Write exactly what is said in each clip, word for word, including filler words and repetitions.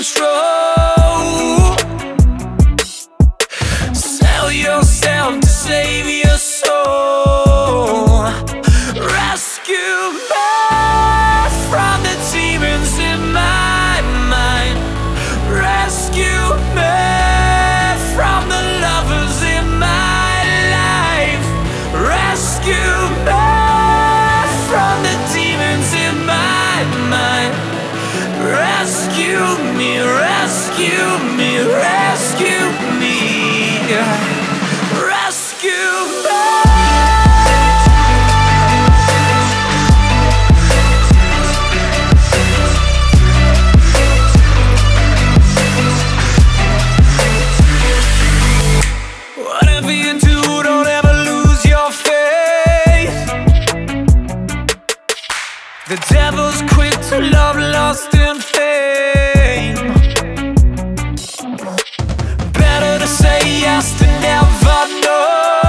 dangerous road. Sell yourself to save your soul. Rescue me from the demons in my mind. Rescue me from the lovers in my life. Rescue me from the demons in my mind. Rescue me, rescue me, rescue me. Rescue me. Whatever you do, don't ever lose your faith. The devil's quick to love, lust, and fame. Better to say yes than never no.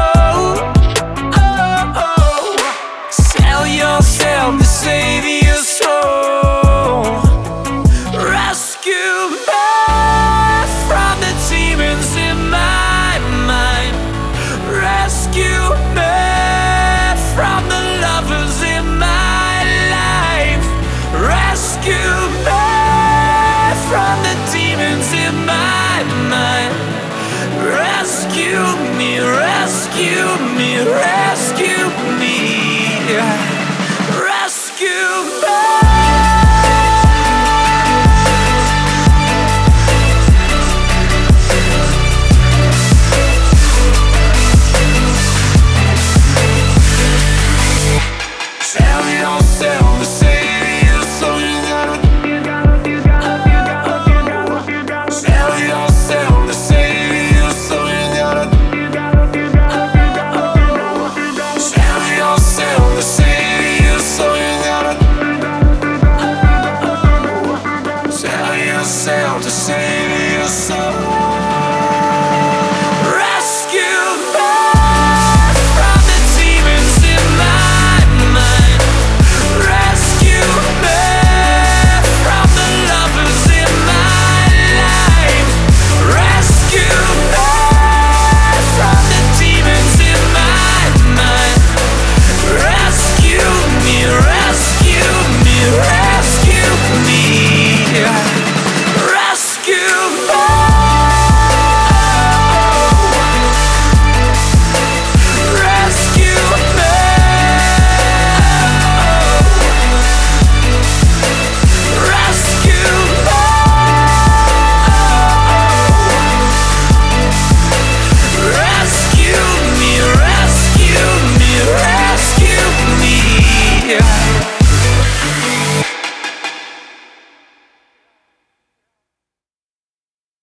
Oh, oh. Sell yourself to save your soul. Rescue me from the demons in my mind. Rescue me from the lovers in my life. Rescue me from the demons in my mind. Rescue me, rescue me, rescue me. Rescue me.